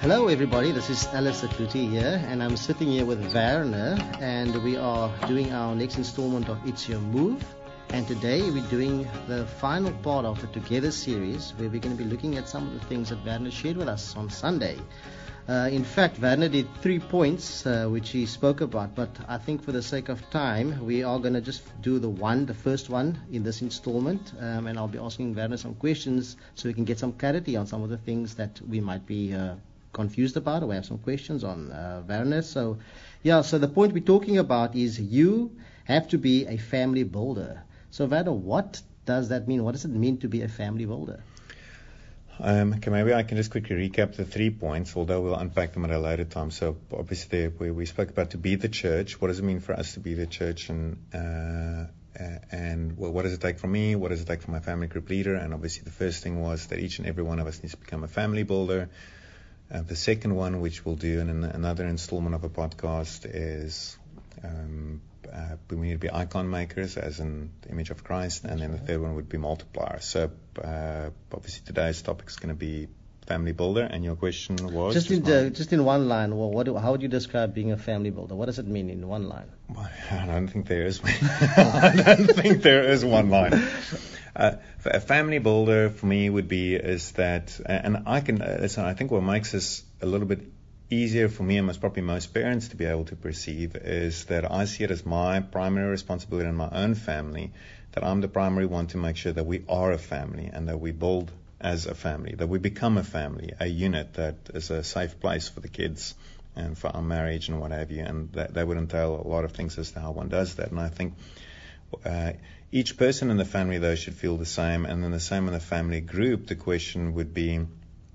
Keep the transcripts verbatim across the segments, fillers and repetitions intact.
Hello everybody, this is Alice Akluti here, and I'm sitting here with Werner, and we are doing our next installment of It's Your Move. And today we're doing the final part of the Together series, where we're going to be looking at some of the things that Werner shared with us on Sunday. Uh, in fact, Werner did three points uh, which he spoke about, but I think for the sake of time, we are going to just do the one, the first one in this installment, um, and I'll be asking Werner some questions so we can get some clarity on some of the things that we might be uh, confused about, or we have some questions on uh, Werner. So, yeah, so the point we're talking about is you have to be a family builder. So, Werner, what does that mean? What does it mean to be a family builder? Um, okay, maybe I can just quickly recap the three points, although we'll unpack them at a later time. So obviously we, we spoke about to be the church. What does it mean for us to be the church? And uh, and well, what does it take from me? What does it take from my family group leader? And obviously the first thing was that each and every one of us needs to become a family builder. Uh, the second one, which we'll do in an, another installment of a podcast, is um, uh, we need to be icon makers, as in the image of Christ, and then the third one would be multipliers. So uh, obviously today's topic is going to be family builder, and your question was just in the, just in one line. Well, what do, how would you describe being a family builder? What does it mean in one line? Well, I don't think there is. I don't think there is one line. Uh, a family builder for me would be is that, and I can, uh, listen, I think what makes this a little bit easier for me, and most probably most parents to be able to perceive, is that I see it as my primary responsibility in my own family, that I'm the primary one to make sure that we are a family and that we build as a family, that we become a family, a unit that is a safe place for the kids and for our marriage and what have you. And that, that would entail a lot of things as to how one does that. And I think uh, each person in the family, though, should feel the same. And then the same in the family group. The question would be, um,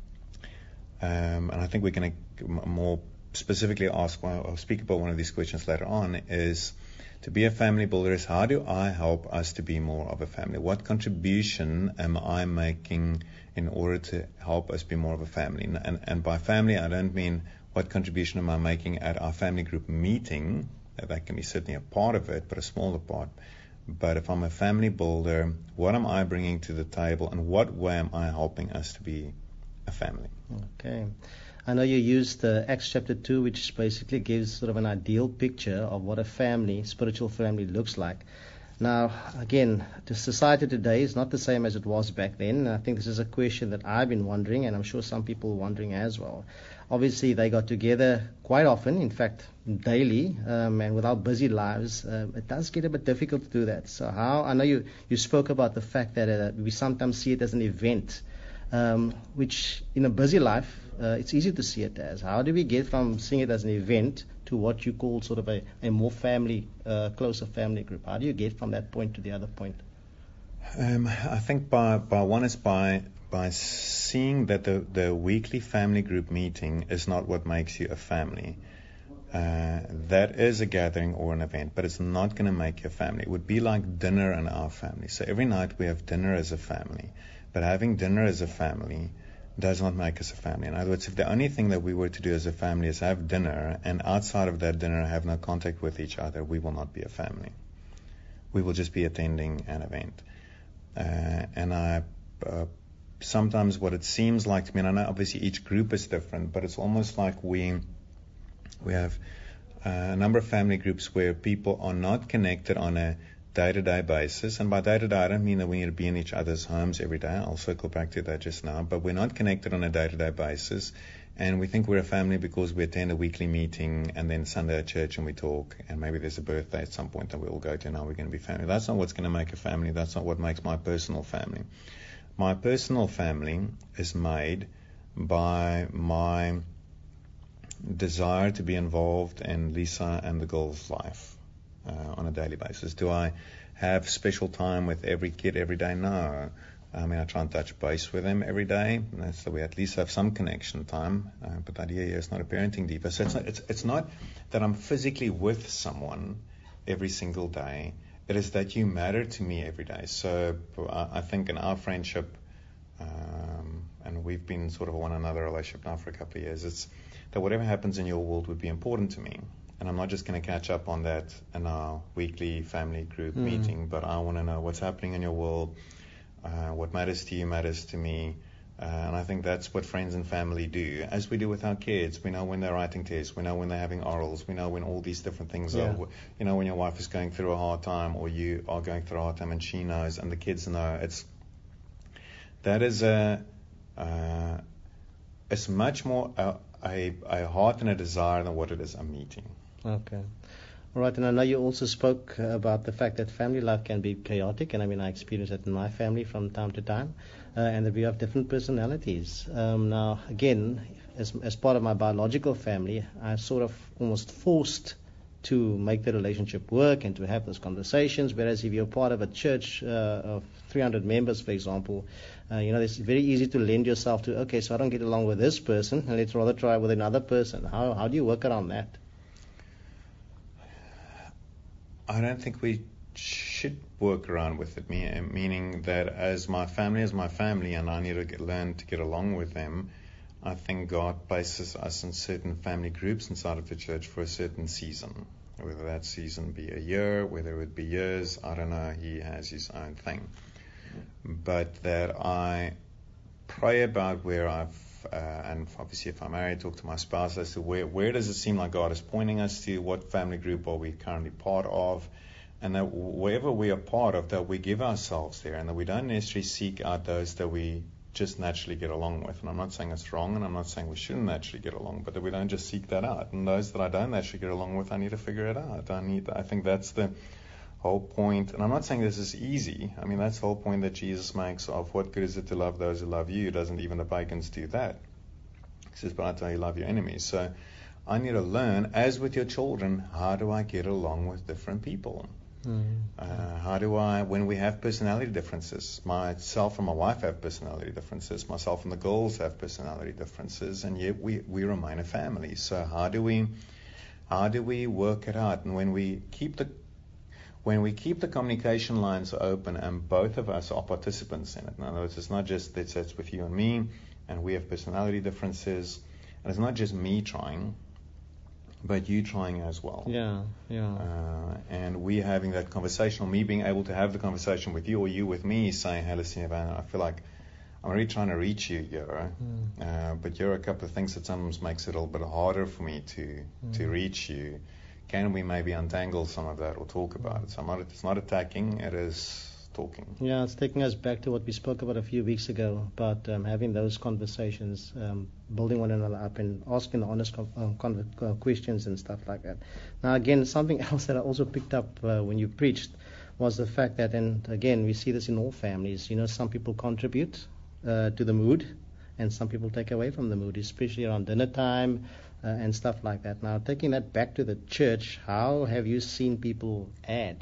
and I think we're going to more specifically ask, well, I'll speak about one of these questions later on, is to be a family builder is how do I help us to be more of a family? What contribution am I making in order to help us be more of a family? And, and by family, I don't mean what contribution am I making at our family group meeting. That can be certainly a part of it, but a smaller part. But if I'm a family builder, what am I bringing to the table, and what way am I helping us to be a family? Okay. I know you used uh, Acts chapter two, which basically gives sort of an ideal picture of what a family, spiritual family, looks like. Now, again, the society today is not the same as it was back then. I think this is a question that I've been wondering, and I'm sure some people are wondering as well. Obviously, they got together quite often, in fact, daily, um, and with our busy lives, uh, it does get a bit difficult to do that. So how, I know you, you spoke about the fact that uh, we sometimes see it as an event, um, which in a busy life, uh, it's easy to see it as. How do we get from seeing it as an event to what you call sort of a, a more family, uh, closer family group? How do you get from that point to the other point? Um, I think by, by one is by by seeing that the, the weekly family group meeting is not what makes you a family. Uh, that is a gathering or an event, but it's not going to make you a family. It would be like dinner in our family. So every night we have dinner as a family, but having dinner as a family does not make us a family. In other words, if the only thing that we were to do as a family is have dinner, and outside of that dinner have no contact with each other, we will not be a family. We will just be attending an event. Uh, and I uh, sometimes what it seems like to me, and I know obviously each group is different, but it's almost like we we have uh, a number of family groups where people are not connected on a day-to-day basis. And by day-to-day, I don't mean that we need to be in each other's homes every day. I'll circle back to that just now. But we're not connected on a day-to-day basis. And we think we're a family because we attend a weekly meeting and then Sunday at church and we talk. And maybe there's a birthday at some point that we all go to. Now we're going to be family. That's not what's going to make a family. That's not what makes my personal family. My personal family is made by my desire to be involved in Lisa and the girls' life. Uh, on a daily basis. Do I have special time with every kid every day? No. I mean, I try and touch base with them every day, so we at least have some connection time. Uh, but the idea here is not a parenting deep. So it's not, it's, it's not that I'm physically with someone every single day. It is that you matter to me every day. So uh, I think in our friendship, um, and we've been sort of a one another relationship now for a couple of years, it's that whatever happens in your world would be important to me. And I'm not just going to catch up on that in our weekly family group mm. meeting, but I want to know what's happening in your world, uh, what matters to you matters to me, Uh, and I think that's what friends and family do. As we do with our kids, we know when they're writing tests, we know when they're having orals, we know when all these different things Yeah. are. You know, when your wife is going through a hard time, or you are going through a hard time, and she knows, and the kids know. It's that is a uh, it's much more a, a, a heart and a desire than what it is a meeting. Okay. All right, and I know you also spoke about the fact that family life can be chaotic, and I mean I experience that in my family from time to time, uh, and that we have different personalities. Um, now, again, as, as part of my biological family, I'm sort of almost forced to make the relationship work and to have those conversations, whereas if you're part of a church uh, of three hundred members, for example, uh, you know, it's very easy to lend yourself to, okay, so I don't get along with this person, and let's rather try with another person. How, how do you work around that? I don't think we should work around with it, meaning that as my family is my family and I need to get, learn to get along with them. I think God places us in certain family groups inside of the church for a certain season. Whether that season be a year, whether it would be years, I don't know. He has his own thing. But that I pray about where I've, uh, and obviously if I'm married, talk to my spouse as to where, where does it seem like God is pointing us to, what family group are we currently part of, and that wherever we are part of, that we give ourselves there, and that we don't necessarily seek out those that we just naturally get along with. And I'm not saying it's wrong, and I'm not saying we shouldn't naturally get along, but that we don't just seek that out. And those that I don't naturally get along with, I need to figure it out. I need, I think that's the whole point. And I'm not saying this is easy. I mean, that's the whole point that Jesus makes of what good is it to love those who love you. Doesn't even the pagans do that? He says, but I tell you, love your enemies. So I need to learn, as with your children, how do I get along with different people? Mm. Uh, how do I, when we have personality differences, myself and my wife have personality differences, myself and the girls have personality differences, and yet we, we remain a family. So how do we, how do we work it out? And when we keep the When we keep the communication lines open and both of us are participants in it, in other words, it's not just that it's with you and me, and we have personality differences, and it's not just me trying, but you trying as well. Yeah, yeah. Uh, and we having that conversation, or me being able to have the conversation with you, or you with me, saying, hey, listen, Evan, I feel like I'm really trying to reach you here, mm. uh, but you're a couple of things that sometimes makes it a little bit harder for me to mm. to reach you. Can we maybe untangle some of that or talk about it? So I'm not, it's not attacking, it is talking. Yeah, it's taking us back to what we spoke about a few weeks ago, about um, having those conversations, um, building one another up and asking the honest com- um, con- uh, questions and stuff like that. Now, again, something else that I also picked up uh, when you preached was the fact that, and again, we see this in all families, you know, some people contribute uh, to the mood and some people take away from the mood, especially around dinner time, Uh, and stuff like that. Now, taking that back to the church, how have you seen people add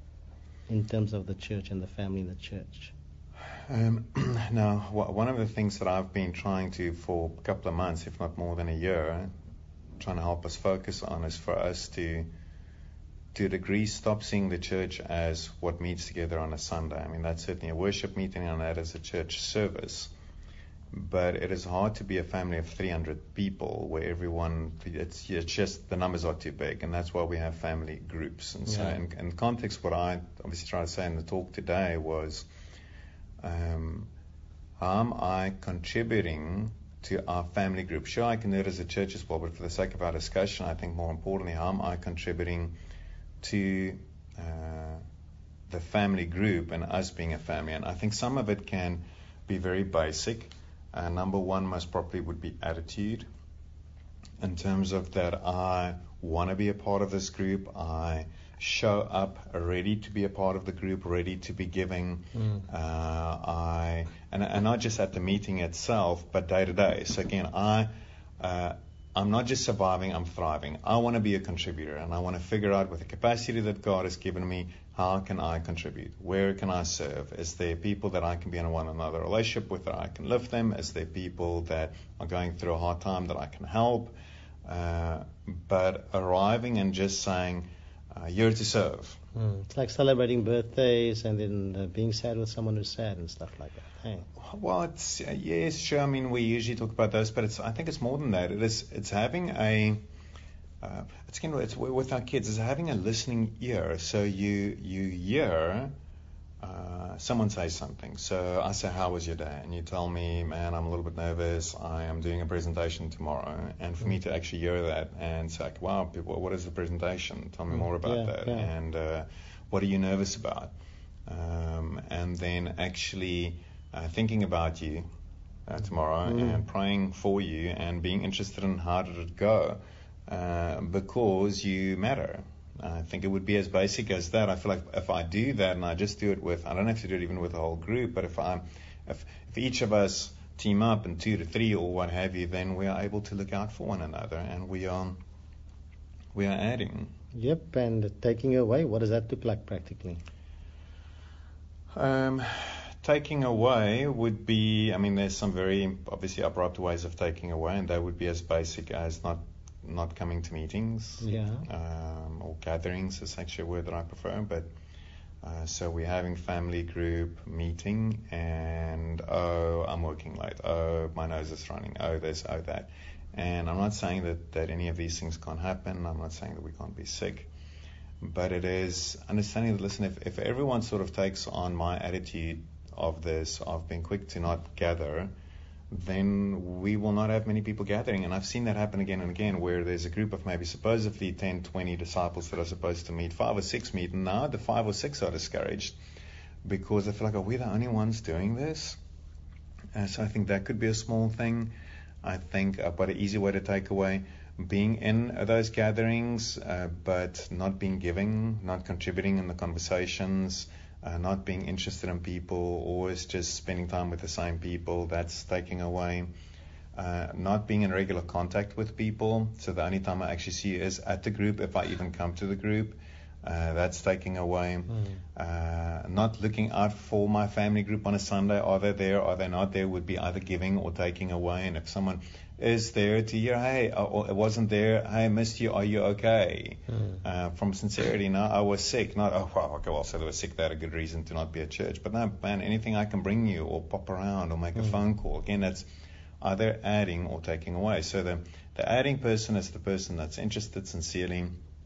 in terms of the church and the family in the church? Um, now, w- one of the things that I've been trying to, for a couple of months, if not more than a year, trying to help us focus on is for us to, to a degree, stop seeing the church as what meets together on a Sunday. I mean, that's certainly a worship meeting and that is a church service. But it is hard to be a family of three hundred people where everyone, it's, it's just the numbers are too big, and that's why we have family groups. And so, yeah. in, in context, what I obviously tried to say in the talk today was, um, how am I contributing to our family group? Sure, I can do it as a church as well, but for the sake of our discussion, I think more importantly, how am I contributing to uh, the family group and us being a family? And I think some of it can be very basic. Uh, number one most probably would be attitude, in terms of that I want to be a part of this group, I show up ready to be a part of the group, ready to be giving, mm. uh, I and, and not just at the meeting itself, but day to day. So again, I uh, I'm not just surviving, I'm thriving. I want to be a contributor, and I want to figure out with the capacity that God has given me, how can I contribute? Where can I serve? Is there people that I can be in a one another relationship with that I can lift them? Is there people that are going through a hard time that I can help? Uh, but arriving and just saying, uh, you're to serve. Mm. It's like celebrating birthdays and then uh, being sad with someone who's sad and stuff like that. Hey. Well, it's uh, yes, sure. I mean, we usually talk about those, but it's I think it's more than that. It is. It's having a Uh, it's, you know, it's with our kids, is having a listening ear. So you you hear uh, someone says something. So I say, how was your day? And you tell me, man, I'm a little bit nervous. I am doing a presentation tomorrow. And for mm. me to actually hear that and say, like, wow, people, what is the presentation? Tell me mm. more about yeah, that. Yeah. And uh, what are you nervous about? Um, and then actually uh, thinking about you uh, tomorrow mm. and praying for you and being interested in how did it go uh, because you matter. I think it would be as basic as that. I feel like if I do that and I just do it with, I don't have to do it even with the whole group, but if I, if, if each of us team up in two to three or what have you, then we are able to look out for one another and we are, we are adding. Yep, and taking away, what does that look like practically? Um, taking away would be, I mean, there's some very obviously abrupt ways of taking away, and that would be as basic as not not coming to meetings, yeah, um, or gatherings is actually a word that I prefer. But uh, so we're having family group meeting, and oh, I'm working late. Oh, my nose is running. Oh, this, oh, that. And I'm not saying that that any of these things can't happen. I'm not saying that we can't be sick. But it is understanding that, listen, if, if everyone sort of takes on my attitude of this, of being quick to not gather, then we will not have many people gathering. And I've seen that happen again and again, where there's a group of maybe supposedly ten, twenty disciples that are supposed to meet, five or six meet, and now the five or six are discouraged because they feel like, are we the only ones doing this? Uh, so I think that could be a small thing. I think, uh, but an easy way to take away, being in those gatherings, uh, but not being giving, not contributing in the conversations, uh, not being interested in people, always just spending time with the same people, that's taking away. Uh, not being in regular contact with people, so the only time I actually see you is at the group, if I even come to the group, uh, that's taking away. Mm. Uh, not looking out for my family group on a Sunday, are they there, are they not there, would be either giving or taking away. And if someone is there to hear, hey, I wasn't there, hey, I missed you, are you okay? Mm. Uh, from sincerity, no, I was sick, not, oh, well, okay, well, so they were sick, they had a good reason to not be at church. But no, man, anything I can bring you or pop around or make mm. a phone call, again, that's either adding or taking away. So the, the adding person is the person that's interested sincerely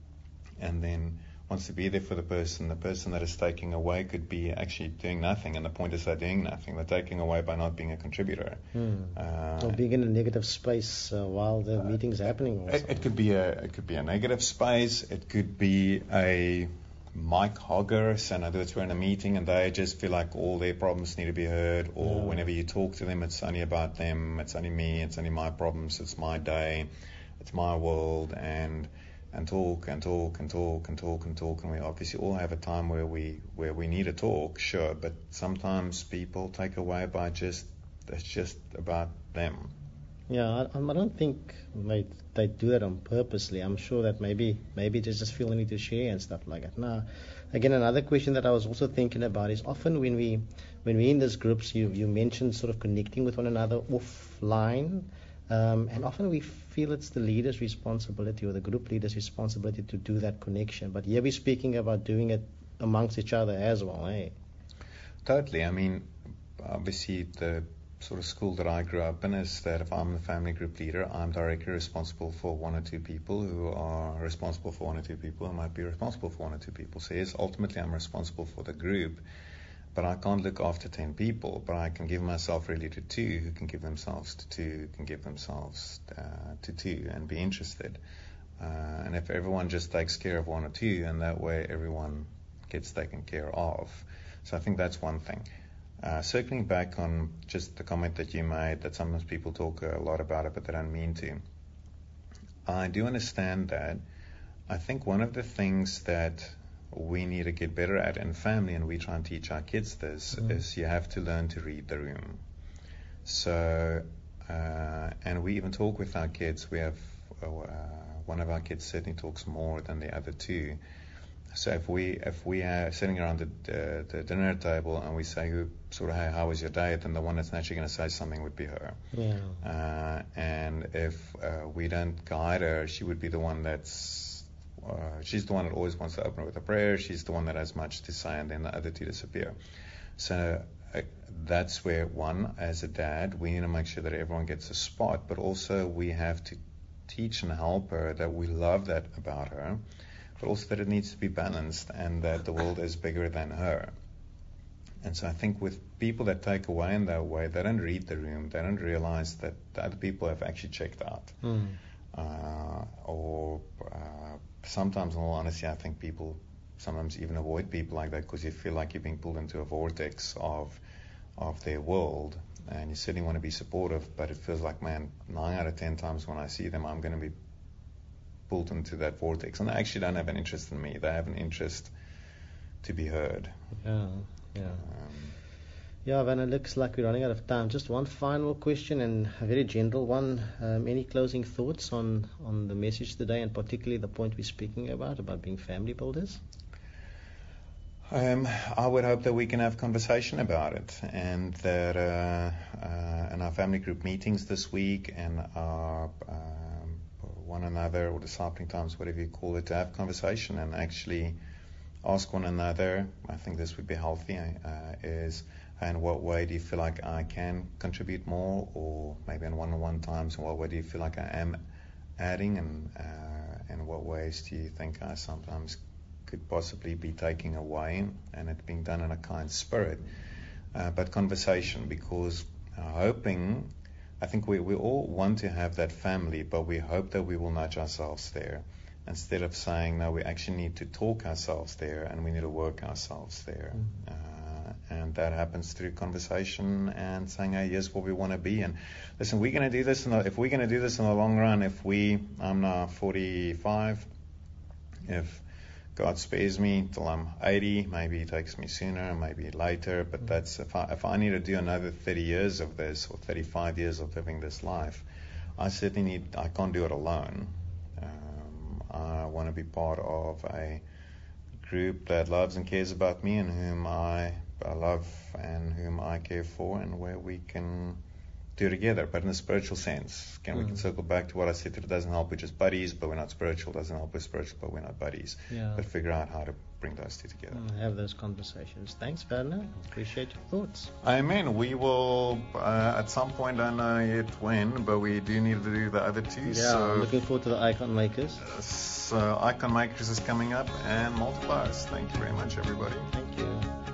and then wants to be there for the person. The person that is taking away could be actually doing nothing, and the point is they're doing nothing. They're taking away by not being a contributor. Hmm. Uh, or being in a negative space uh, while the uh, meeting's happening. Or it, it could be a it could be a negative space. It could be a mic hogger. So in other words, we're in a meeting and they just feel like all their problems need to be heard, or yeah. whenever you talk to them, it's only about them. It's only me. It's only my problems. It's my day. It's my world. And and talk and talk and talk and talk and talk, and we obviously all have a time where we where we need to talk, sure, but sometimes people take away by just it's just about them. Yeah, I, I don't think they, they do that on purposely. I'm sure that maybe maybe they just feel the need to share and stuff like that. Now, again, another question that I was also thinking about is often when we when we're in these groups, you you mentioned sort of connecting with one another offline. Um, and often we feel it's the leader's responsibility or the group leader's responsibility to do that connection. But here we're speaking about doing it amongst each other as well, eh? Totally. I mean, obviously the sort of school that I grew up in is that if I'm the family group leader, I'm directly responsible for one or two people who are responsible for one or two people who might be responsible for one or two people. So yes, ultimately I'm responsible for the group. But I can't look after ten people, but I can give myself really to two who can give themselves to two, who can give themselves uh, to two and be interested. Uh, and if everyone just takes care of one or two, and that way everyone gets taken care of. So I think that's one thing. Uh, circling back on just the comment that you made, that sometimes people talk a lot about it, but they don't mean to. I do understand that. I think one of the things that we need to get better at in family, and we try and teach our kids this, mm. is you have to learn to read the room. So, uh, and we even talk with our kids. We have, uh, one of our kids certainly talks more than the other two. So if we if we are sitting around the, uh, the dinner table and we say, sort of, hey, how was your day? Then the one that's naturally going to say something would be her. Yeah. Uh, and if uh, we don't guide her, she would be the one that's Uh, she's the one that always wants to open with a prayer. She's the one that has much to say, and then the other two disappear. So uh, that's where, one, as a dad, we need to make sure that everyone gets a spot, but also we have to teach and help her that we love that about her, but also that it needs to be balanced and that the world is bigger than her. And so I think with people that take away in that way, they don't read the room. They don't realize that the other people have actually checked out. Mm. Uh, or uh, sometimes, in all honesty, I think people sometimes even avoid people like that because you feel like you're being pulled into a vortex of of their world, and you certainly want to be supportive, but it feels like, man, nine out of ten times when I see them, I'm going to be pulled into that vortex, and they actually don't have an interest in me. They have an interest to be heard. Yeah, yeah. Um, Yeah, Van, it looks like we're running out of time. Just one final question, and a very general one. Um, any closing thoughts on, on the message today, and particularly the point we're speaking about, about being family builders? Um, I would hope that we can have conversation about it, and that uh, uh, in our family group meetings this week and our um, one another or discipling times, whatever you call it, to have conversation and actually ask one another. I think this would be healthy. Uh, is in what way do you feel like I can contribute more, or maybe in one-on-one times, in what way do you feel like I am adding, and uh, in what ways do you think I sometimes could possibly be taking away, and it being done in a kind spirit, uh, but conversation, because uh, hoping, I think we, we all want to have that family, but we hope that we will nudge ourselves there, instead of saying, no, we actually need to talk ourselves there, and we need to work ourselves there. Mm-hmm. Uh, and that happens through conversation and saying, hey, here's what we want to be. And listen, we're going to do this, in the, if we're going to do this in the long run, if we, I'm now forty-five, if God spares me till I'm eighty, maybe He takes me sooner, maybe later, but that's if I, if I need to do another thirty years of this, or thirty-five years of living this life, I certainly need, I can't do it alone. Um, I want to be part of a group that loves and cares about me, and whom I, I love and whom I care for, and where we can do together, but in a spiritual sense. Again, mm. we can circle back to what I said, that it doesn't help we're just buddies, but we're not spiritual. It doesn't help we're spiritual, but we're not buddies. Yeah. But figure out how to bring those two together. Mm, have those conversations. Thanks, Werner. Appreciate your thoughts. Amen. We will, uh, at some point, I don't know yet when, but we do need to do the other two. Yeah, so, I'm looking forward to the Icon Makers. Uh, so Icon Makers is coming up, and Multipliers. Thank you very much, everybody. Thank you.